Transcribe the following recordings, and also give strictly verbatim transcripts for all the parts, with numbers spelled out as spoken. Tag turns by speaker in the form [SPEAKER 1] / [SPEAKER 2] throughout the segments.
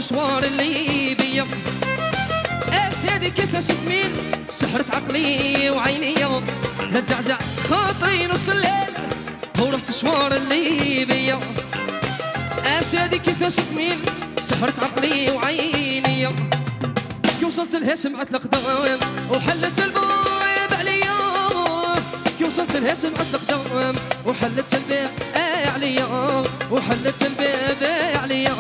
[SPEAKER 1] تشوار اللي بيا اسيدي كيفاش تميل سحرت عقلي وعيني هتزعزع خاطري نص الليل ورحت شوار اللي بيا اسيدي كيفاش تميل سحرت عقلي وعيني كي وصلت لها سمعت القدام وحلت الباب عليا كي وصلت لها سمعت القدام وحلت الباب عليا وحلت الباب عليا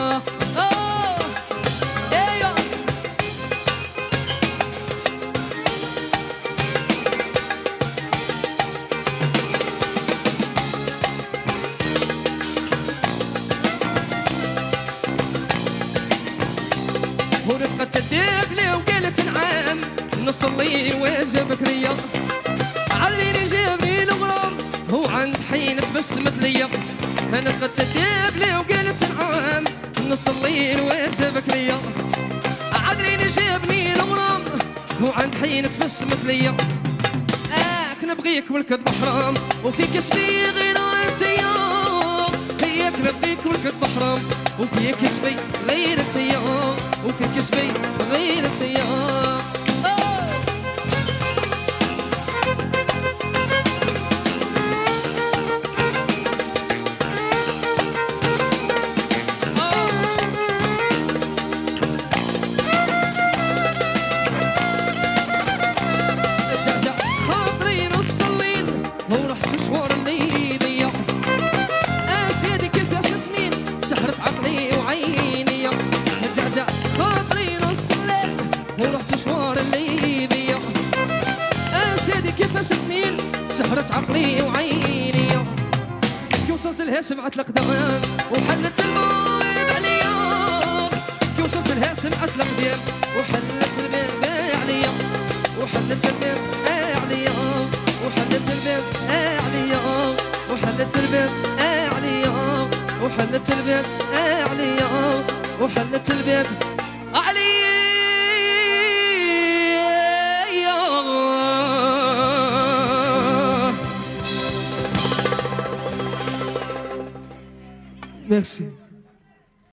[SPEAKER 1] ورزقت تديب لي وقالت نعم نصلي واجبك ليا عليني جابني الغرام هو عند حين تبسمت ليا انا قد تديب لي وقالت نعم نصلي واجبك ليا عليني جابني الغرام هو عند حين تبسمت ليا اك نبغيك والكذب حرام وفيك اسمي غير انتيا هيك نبغيك والكذب حرام وفيك اسمي غير انتيا وفيك اسمي غير انتيا كيفاش تميل سحرت عقلي وعيني كي وصلت لها سمعت القدام وحلت الباب عليا كي وصلت لها سمعت القدام وحلت الباب عليا وحلت الباب عليا وحلت الباب عليا وحلت الباب عليا وحلت الباب عليا وحلت الباب عليا Merci.